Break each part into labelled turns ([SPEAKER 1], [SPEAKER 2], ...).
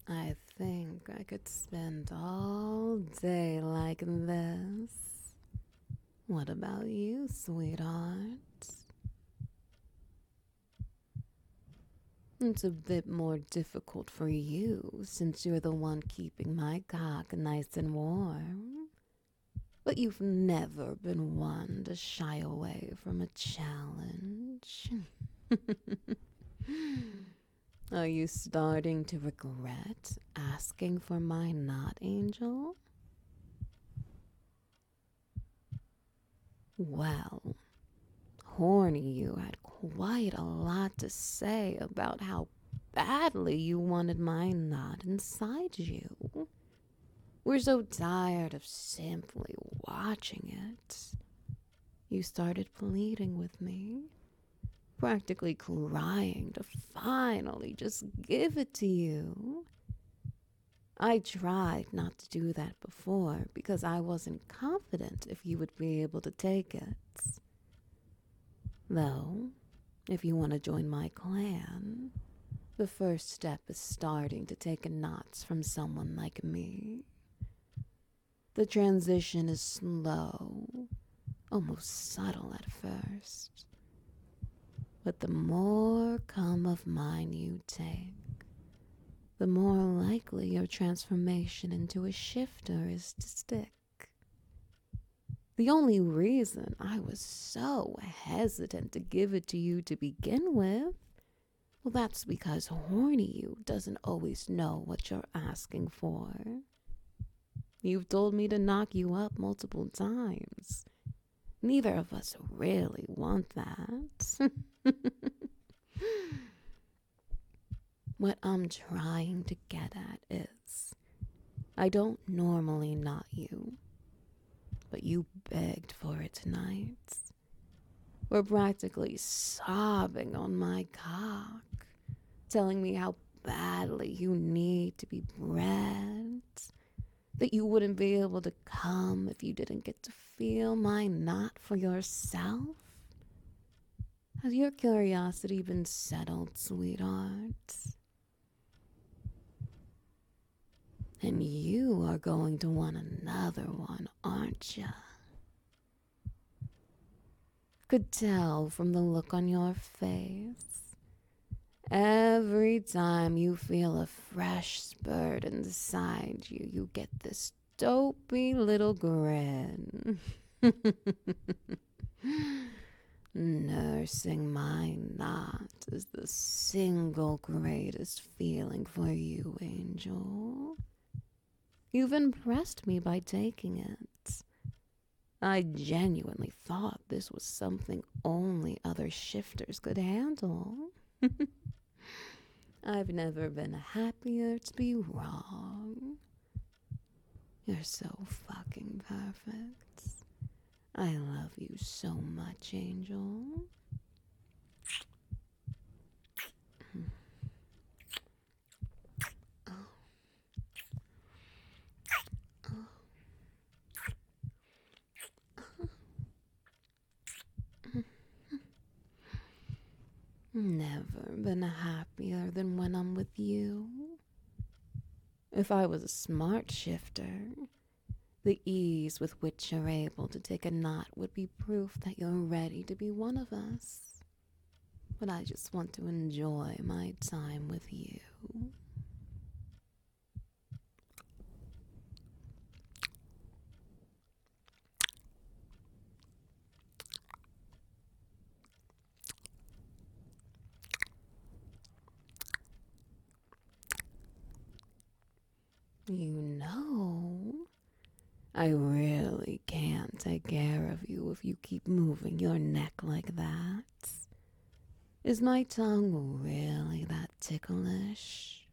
[SPEAKER 1] I think I could spend all day like this. What about you, sweetheart? It's a bit more difficult for you since you're the one keeping my cock nice and warm. But you've never been one to shy away from a challenge. Are you starting to regret asking for my not angel? Well, Horny, you had quite a lot to say about how badly you wanted my knot inside you. We're so tired of simply watching it. You started pleading with me, practically crying to finally just give it to you. I tried not to do that before because I wasn't confident if you would be able to take it. Though, if you want to join my clan, the first step is starting to take knots from someone like me. The transition is slow, almost subtle at first. But the more cum of mine you take, the more likely your transformation into a shifter is to stick. The only reason I was so hesitant to give it to you to begin with, well, that's because horny you doesn't always know what you're asking for. You've told me to knock you up multiple times. Neither of us really want that. What I'm trying to get at is I don't normally knot you, but you begged for it tonight. We're practically sobbing on my cock, telling me how badly you need to be bred, that you wouldn't be able to come if you didn't get to feel my knot for yourself. Has your curiosity been settled, sweetheart? And you are going to want another one, aren't ya? Could tell from the look on your face. Every time you feel a fresh spurt inside you, you get this dopey little grin. Nursing my knot is the single greatest feeling for you, Angel. You've impressed me by taking it. I genuinely thought this was something only other shifters could handle. I've never been happier to be wrong. You're so fucking perfect. I love you so much, Angel. Never been happier than when I'm with you. If I was a smart shifter, the ease with which you're able to take a knot would be proof that you're ready to be one of us. But I just want to enjoy my time with you. You know, I really can't take care of you if you keep moving your neck like that. Is my tongue really that ticklish?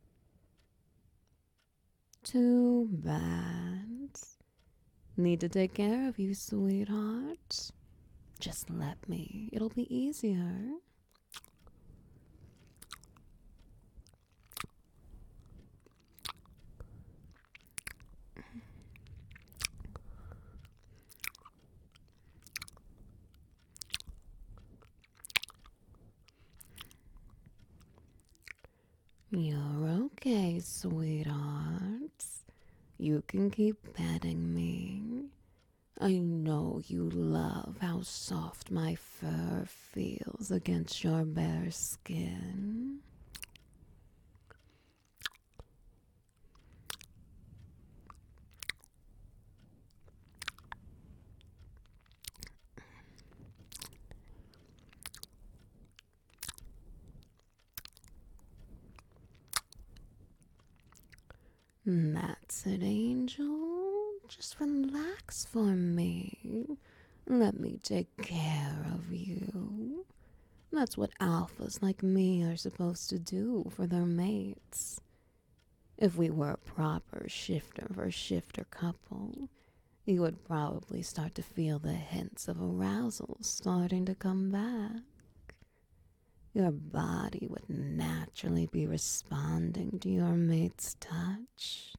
[SPEAKER 1] Too bad. Need to take care of you, sweetheart. Just let me. It'll be easier. You're Okay, sweethearts. You can keep petting me. I know you love how soft my fur feels against your bare skin. That's it, Angel. Just relax for me. Let me take care of you. That's what alphas like me are supposed to do for their mates. If we were a proper shifter for shifter couple, you would probably start to feel the hints of arousal starting to come back. Your body would naturally be responding to your mate's touch.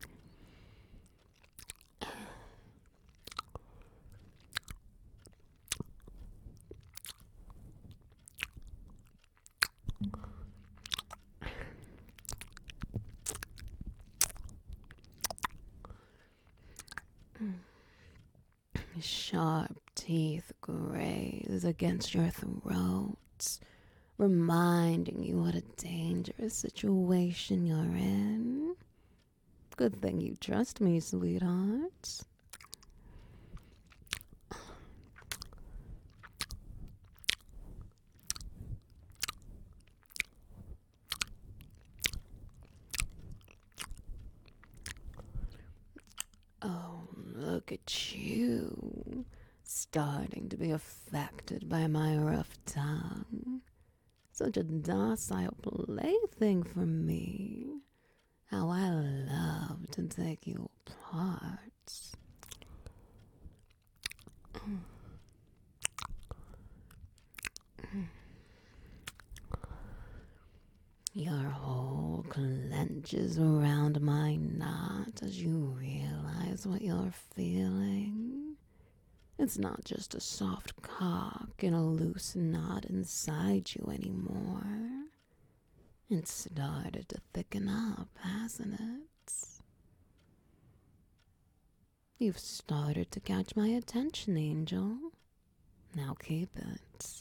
[SPEAKER 1] Sharp teeth graze against your throat, reminding you what a dangerous situation you're in. Good thing you trust me, sweetheart. Oh, look at you, starting to be affected by my rough tongue. Such a docile plaything for me. How I love to take you apart. Your whole clenches around my knot as you realize what you're feeling. It's not just a soft cock in a loose knot inside you anymore. It's started to thicken up, hasn't it? You've started to catch my attention, Angel. Now keep it.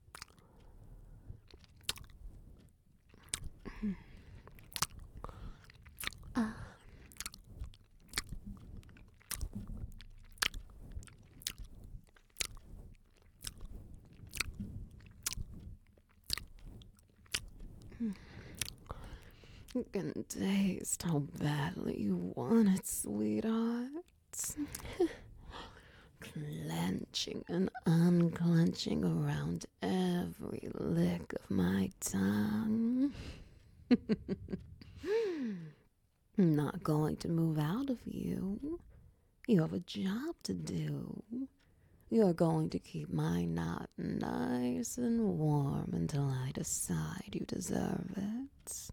[SPEAKER 1] You can taste how badly you want it, sweetheart. Clenching and unclenching around every lick of my tongue. I'm not going to move out of you. You have a job to do. You're going to keep my knot nice and warm until I decide you deserve it.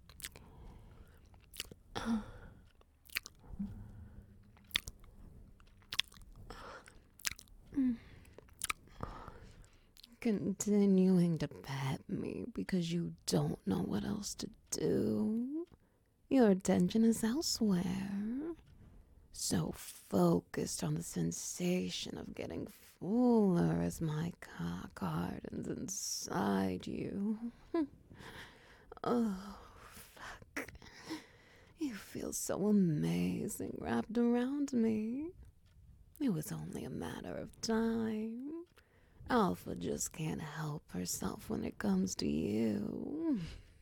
[SPEAKER 1] Continuing to pet me because you don't know what else to do. Your attention is elsewhere. So focused on the sensation of getting fuller as my cock hardens inside you. Oh, fuck. You feel so amazing wrapped around me. It was only a matter of time. Alpha just can't help herself when it comes to you.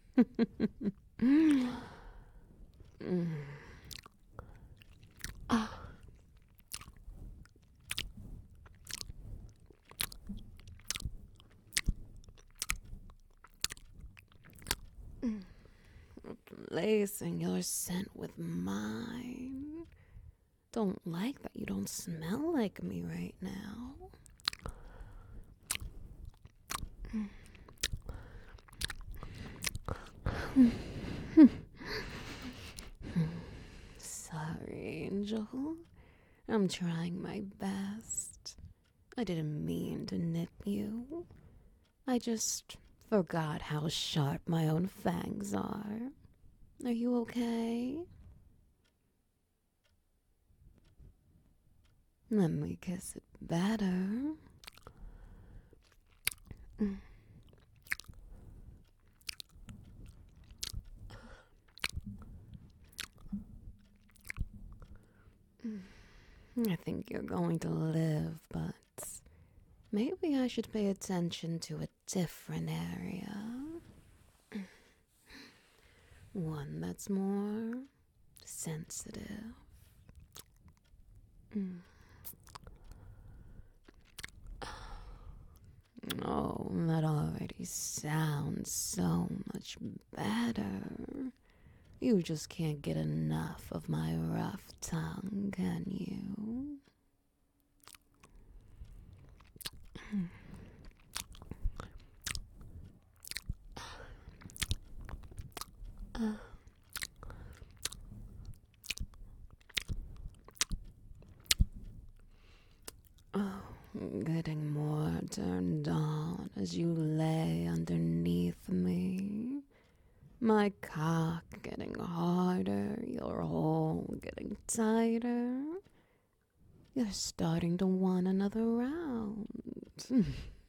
[SPEAKER 1] Replacing your scent with mine. Don't like that you don't smell like me right now. Sorry, Angel. I'm trying my best. I didn't mean to nip you. I just forgot how sharp my own fangs are. Are you okay? Let me kiss it better. I think you're going to live, but maybe I should pay attention to a different area. One that's more sensitive. Oh, that already sounds so much better. You just can't get enough of my rough tongue, can you? Oh, getting more turned on as you lay underneath me. My cock getting harder, your hole getting tighter. You're starting to want another round.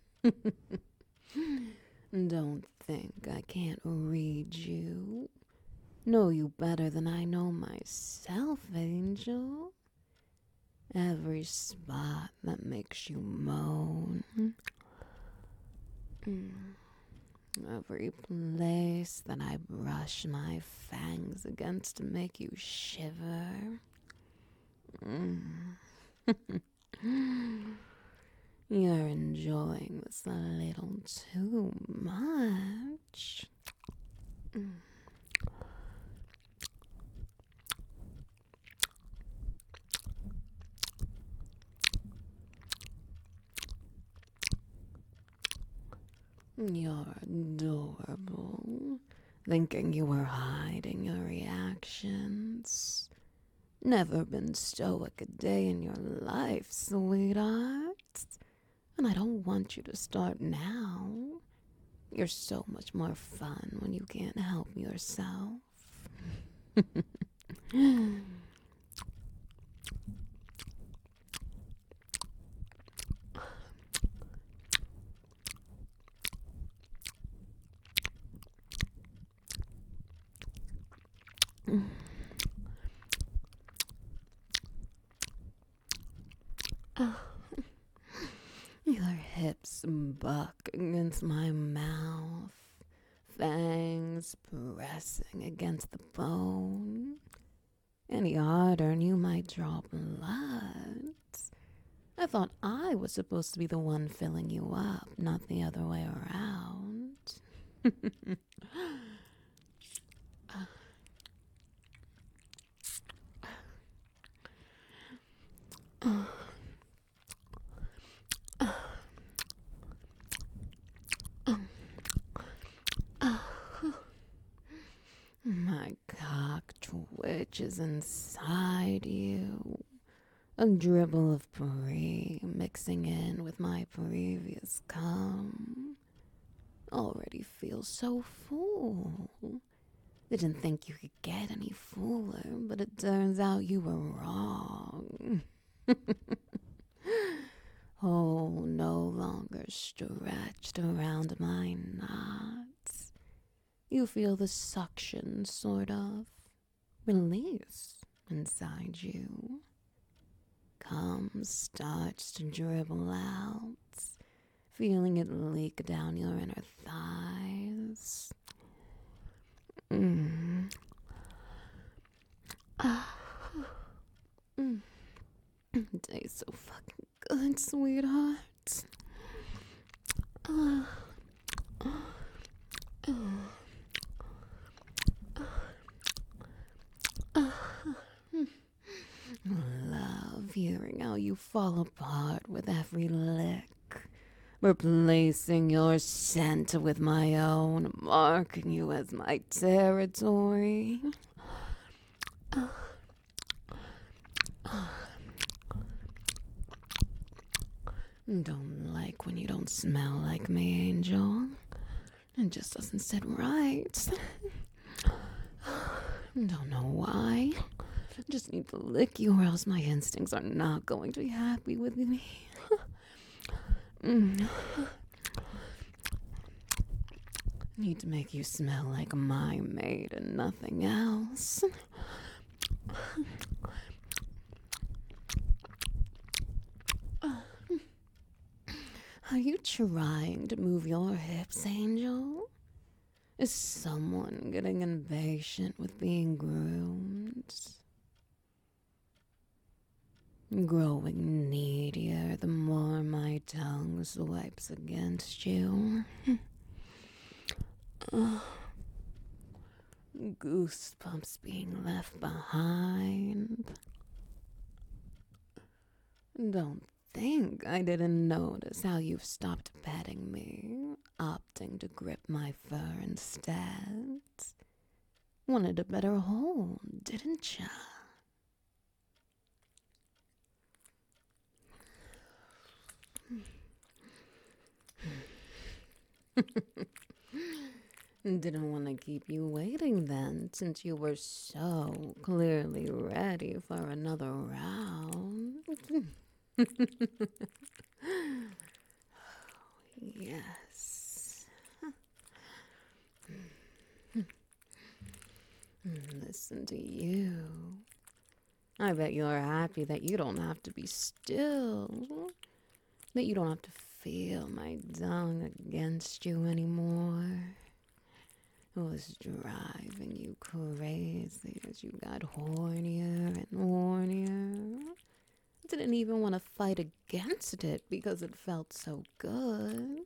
[SPEAKER 1] Don't think I can't read you. Know you better than I know myself, Angel. Every spot that makes you moan. Every place that I brush my fangs against to make you shiver. You're enjoying this a little too much. You're adorable. Thinking you were hiding your reactions. Never been stoic a day in your life, sweetheart. And I don't want you to start now. You're so much more fun when you can't help yourself. Your hips buck against my mouth, fangs pressing against the bone. Any harder and you might draw blood. I thought I was supposed to be the one filling you up, not the other way around. My cock twitches inside you. A dribble of brie mixing in with my previous cum. Already feel so full. Didn't think you could get any fuller, but it turns out you were wrong. Oh, no longer stretched around my knots. You feel the suction, sort of, release inside you. Cum starts to dribble out, feeling it leak down your inner thighs. Tastes so fucking good, sweetheart. Love hearing how you fall apart with every lick. Replacing your scent with my own, marking you as my territory. Don't like when you don't smell like me, Angel. It just doesn't sit right. Don't know why. Just need to lick you or else my instincts are not going to be happy with me. Need to make you smell like my maid and nothing else. Are you trying to move your hips, Angel? Is someone getting impatient with being groomed? Growing needier the more my tongue swipes against you. Goosebumps being left behind. Don't think I didn't notice how you've stopped petting me, opting to grip my fur instead. Wanted a better hold, didn't ya? Didn't want to keep you waiting then, since you were so clearly ready for another round. Yes. Listen to you. I bet you're happy that you don't have to be still. That you don't have to feel my tongue against you anymore. It was driving you crazy as you got hornier and hornier. Didn't even want to fight against it because it felt so good.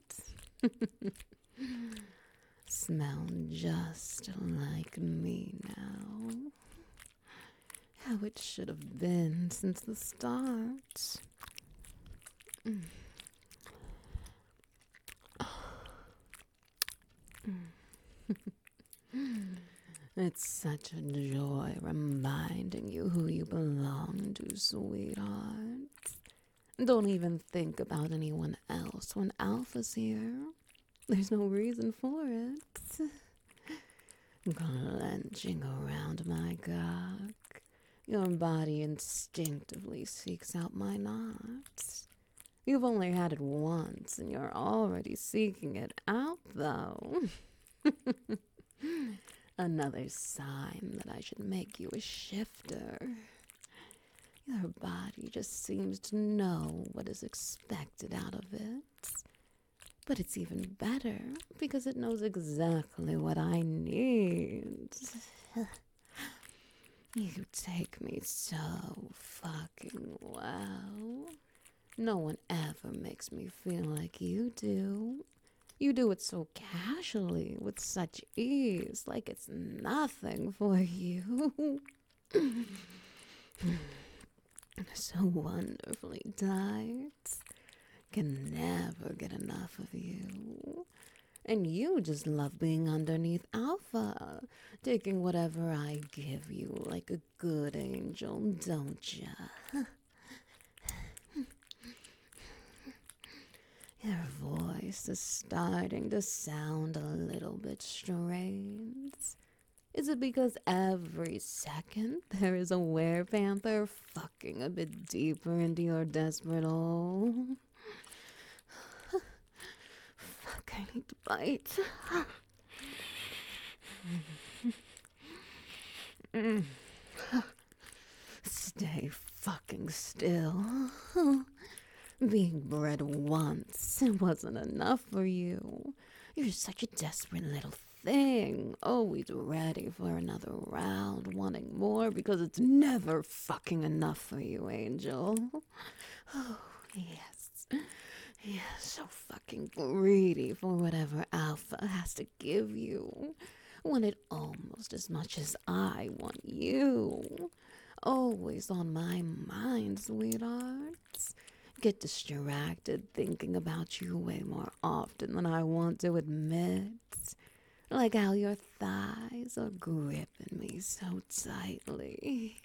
[SPEAKER 1] Smell just like me now. How it should have been since the start. It's such a joy reminding you who you belong to, sweetheart. Don't even think about anyone else when Alpha's here. There's no reason for it. Clenching around my cock, your body instinctively seeks out my knots. You've only had it once, and you're already seeking it out, though. Another sign that I should make you a shifter. Your body just seems to know what is expected out of it. But it's even better because it knows exactly what I need. You take me so fucking well. No one ever makes me feel like you do. You do it so casually, with such ease, like it's nothing for you. So wonderfully tight. Can never get enough of you. And you just love being underneath Alpha, taking whatever I give you like a good angel, don't ya? Your voice is starting to sound a little bit strange. Is it because every second there is a werepanther fucking a bit deeper into your desperate hole? Fuck, I need to bite. Stay fucking still. Being bred once wasn't enough for you. You're such a desperate little thing, always ready for another round, wanting more because it's never fucking enough for you, Angel. Oh, yes. Yes, so fucking greedy for whatever Alpha has to give you. Want it almost as much as I want you. Always on my mind, sweethearts. Get distracted thinking about you way more often than I want to admit. Like how your thighs are gripping me so tightly.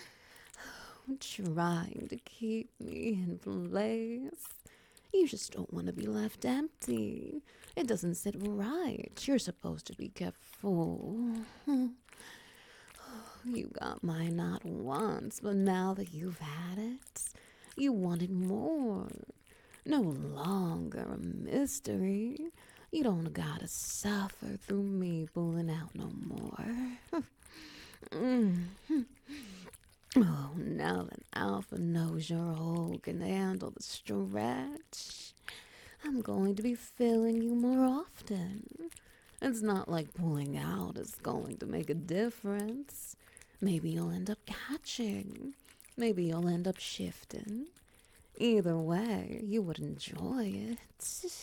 [SPEAKER 1] Trying to keep me in place. You just don't want to be left empty. It doesn't sit right. You're supposed to be kept full. You got my knot once, but now that you've had it, you want it more. No longer a mystery. You don't gotta suffer through me pulling out no more. Mm. Oh, now that Alpha knows your hole can handle the stretch, I'm going to be filling you more often. It's not like pulling out is going to make a difference. Maybe you'll end up catching. Maybe you'll end up shifting. Either way, you would enjoy it.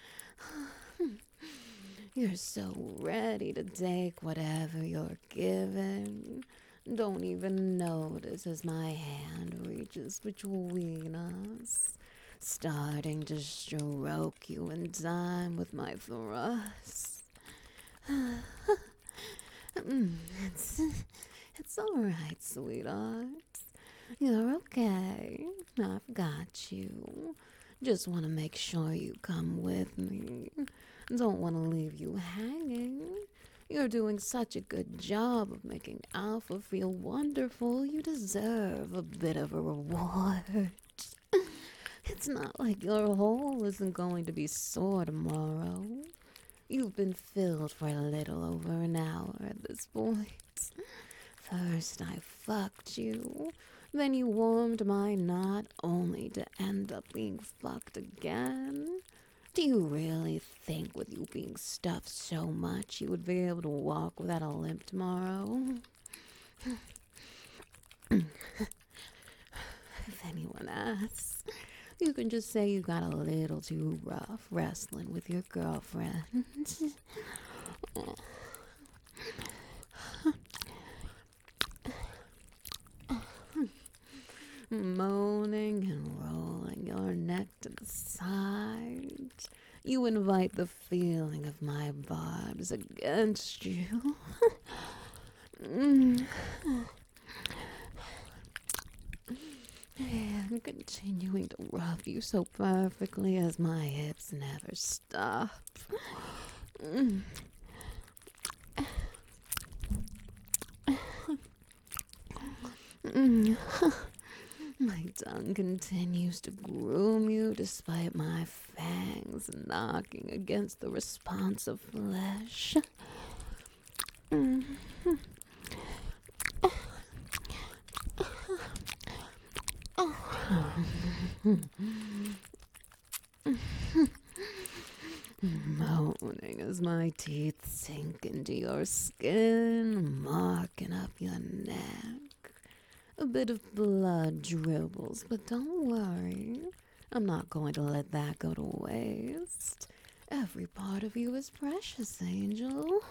[SPEAKER 1] You're so ready to take whatever you're given. Don't even notice as my hand reaches between us, starting to stroke you in time with my thrust. It's all right, sweetheart. You're okay. I've got you. Just want to make sure you come with me. Don't want to leave you hanging. You're doing such a good job of making Alpha feel wonderful. You deserve a bit of a reward. It's not like your hole isn't going to be sore tomorrow. You've been filled for a little over an hour at this point. First I fucked you, then you warmed my knot only to end up being fucked again. Do you really think with you being stuffed so much you would be able to walk without a limp tomorrow? If anyone asks, you can just say you got a little too rough wrestling with your girlfriend. Moaning and rolling your neck to the side, you invite the feeling of my barbs against you. And continuing to rub you so perfectly as my hips never stop. My tongue continues to groom you despite my fangs knocking against the responsive flesh. Moaning as my teeth sink into your skin, marking up your neck. A bit of blood dribbles, but don't worry. I'm not going to let that go to waste. Every part of you is precious, Angel.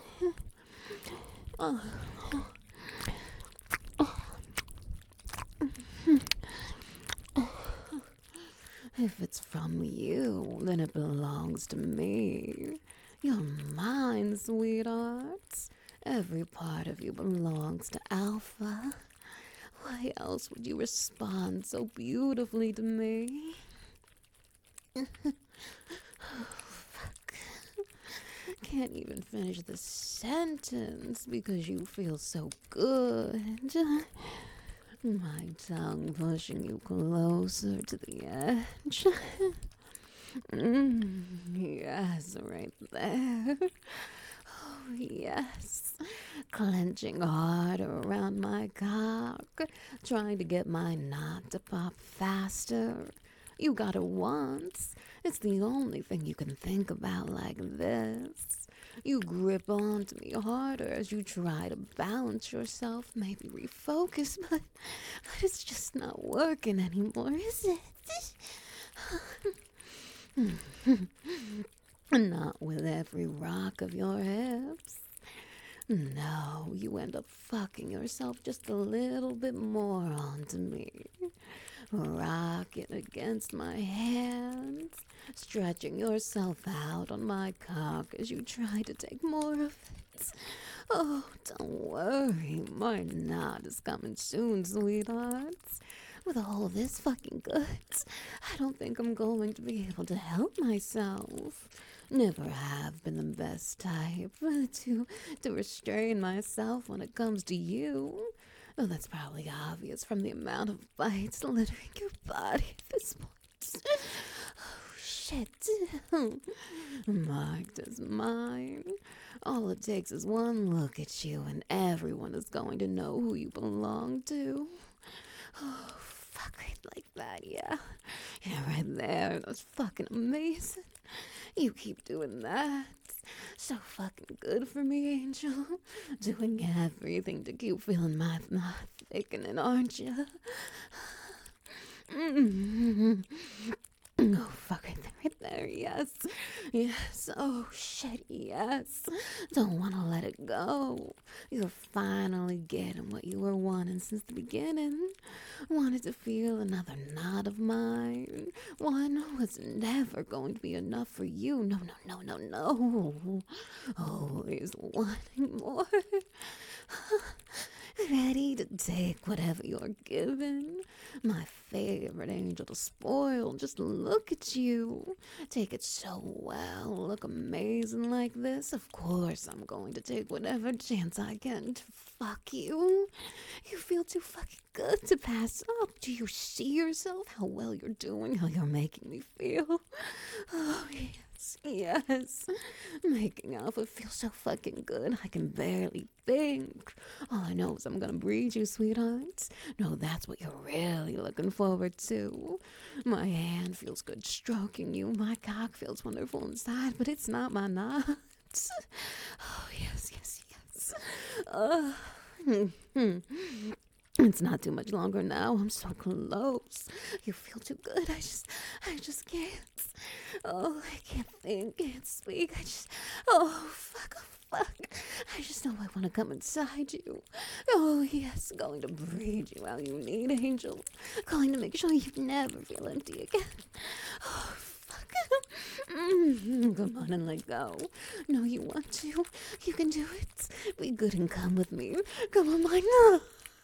[SPEAKER 1] If it's from you, then it belongs to me. You're mine, sweetheart. Every part of you belongs to Alpha. Why else would you respond so beautifully to me? Oh, fuck. Can't even finish the sentence because you feel so good. My tongue pushing you closer to the edge. Yes, right there. Oh, yes. Clenching harder around my cock, trying to get my knot to pop faster. You got it once. It's the only thing you can think about like this. You grip onto me harder as you try to balance yourself, maybe refocus, but it's just not working anymore, is it? Not with every rock of your hips. No, you end up fucking yourself just a little bit more onto me. Rocking against my hands, stretching yourself out on my cock as you try to take more of it. Oh, don't worry, my knot is coming soon, sweethearts. With all this fucking goods, I don't think I'm going to be able to help myself. Never have been the best type to restrain myself when it comes to you. Oh, that's probably obvious from the amount of bites littering your body at this point. Oh, shit. Marked as mine. All it takes is one look at you, and everyone is going to know who you belong to. Oh, fuck, right like that, yeah. Yeah, right there. That's fucking amazing. You keep doing that. So fucking good for me, Angel. Doing everything to keep feeling my thickening, aren't you? Oh, fuck, right there, yes. Yes, oh, shit, yes. Don't want to let it go. You're finally getting what you were wanting since the beginning. Wanted to feel another knot of mine. One was never going to be enough for you. No, no, no, no, no. Always wanting more. Ready to take whatever you're given. My favorite angel to spoil. Just look at you. Take it so well. Look amazing like this. Of course I'm going to take whatever chance I can to fuck you. You feel too fucking good to pass up. Do you see yourself? How well you're doing? How you're making me feel? Oh, yes, yes. Making alpha feel so fucking good. I can barely think. All I know is I'm gonna breed you, sweetheart. No, that's what you're really looking forward to. My hand feels good stroking you. My cock feels wonderful inside, but it's not my nuts. Oh, yes, yes, yes. It's not too much longer now. I'm so close. You feel too good. I just can't. Oh, I can't think, can't speak. Fuck, oh, fuck. I just know I want to come inside you. Oh, yes, going to breed you how you need, Angel. Going to make sure you never feel empty again. Oh, fuck. Come on and let go. No, you want to. You can do it. Be good and come with me. Come on, my no.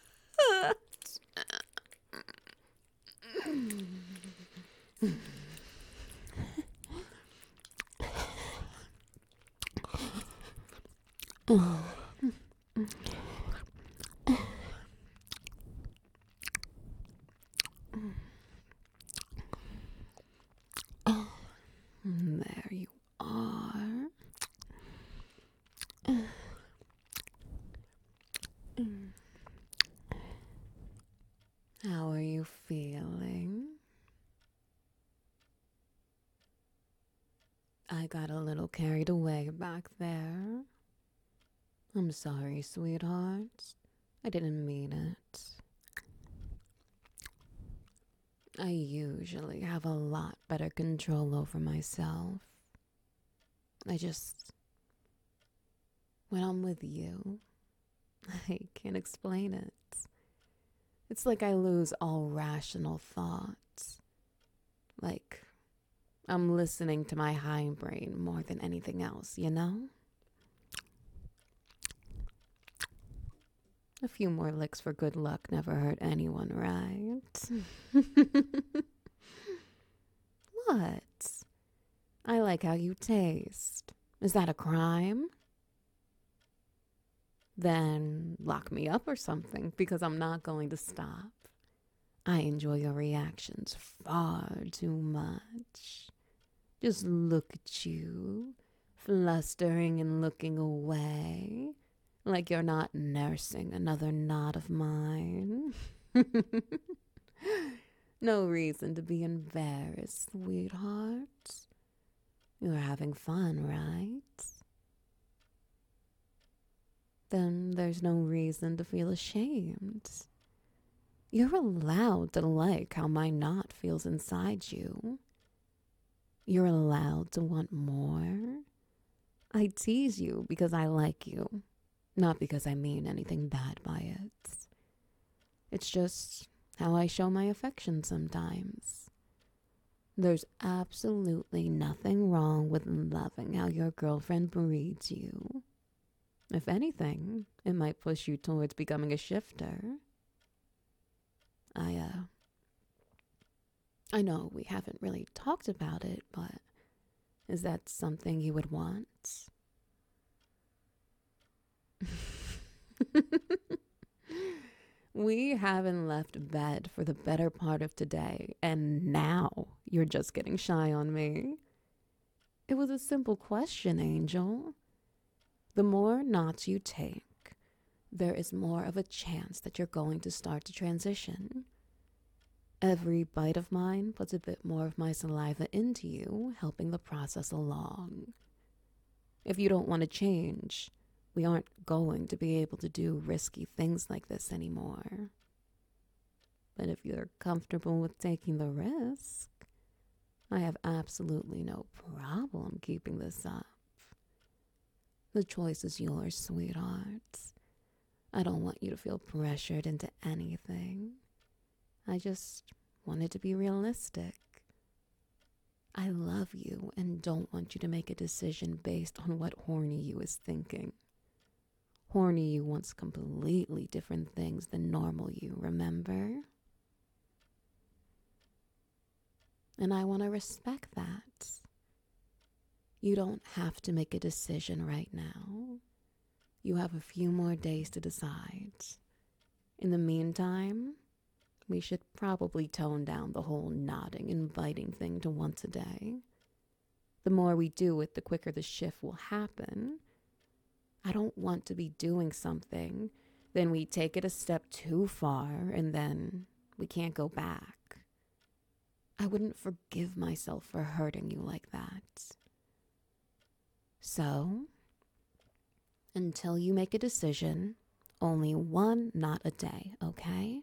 [SPEAKER 1] There you are. How are you feeling? I got a little carried away back there. I'm sorry, sweetheart. I didn't mean it. I usually have a lot better control over myself. When I'm with you, I can't explain it. It's like I lose all rational thoughts. Like I'm listening to my hindbrain more than anything else, you know? A few more licks for good luck never hurt anyone, right? What? I like how you taste. Is that a crime? Then lock me up or something, because I'm not going to stop. I enjoy your reactions far too much. Just look at you, flustering and looking away, like you're not nursing another knot of mine. No reason to be embarrassed, sweetheart. You're having fun, right? Then there's no reason to feel ashamed. You're allowed to like how my knot feels inside you. You're allowed to want more. I tease you because I like you, not because I mean anything bad by it. It's just how I show my affection sometimes. There's absolutely nothing wrong with loving how your girlfriend breeds you. If anything, it might push you towards becoming a shifter. I know we haven't really talked about it, but is that something you would want? We haven't left bed for the better part of today, and now you're just getting shy on me. It was a simple question, Angel. The more knots you take, there is more of a chance that you're going to start to transition. Every bite of mine puts a bit more of my saliva into you, helping the process along. If you don't want to change, we aren't going to be able to do risky things like this anymore. But if you're comfortable with taking the risk, I have absolutely no problem keeping this up. The choice is yours, sweetheart. I don't want you to feel pressured into anything. I just wanted to be realistic. I love you and don't want you to make a decision based on what horny you is thinking. Horny you wants completely different things than normal you, remember? And I want to respect that. You don't have to make a decision right now. You have a few more days to decide. In the meantime, we should probably tone down the whole nodding and biting thing to once a day. The more we do it, the quicker the shift will happen. I don't want to be doing something, then we take it a step too far, and then we can't go back. I wouldn't forgive myself for hurting you like that. So, until you make a decision, only one knot a day, okay?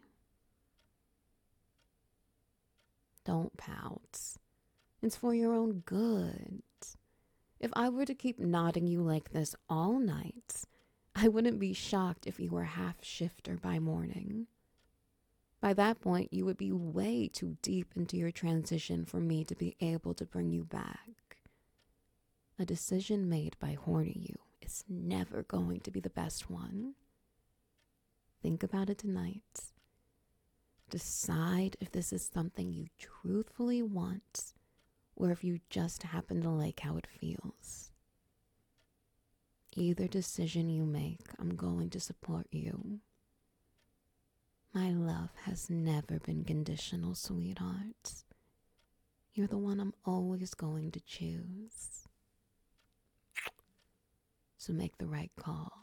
[SPEAKER 1] Don't pout. It's for your own good. If I were to keep nodding you like this all night, I wouldn't be shocked if you were half shifter by morning. By that point, you would be way too deep into your transition for me to be able to bring you back. A decision made by horny you is never going to be the best one. Think about it tonight. Decide if this is something you truthfully want or if you just happen to like how it feels. Either decision you make, I'm going to support you. My love has never been conditional, sweetheart. You're the one I'm always going to choose. So make the right call.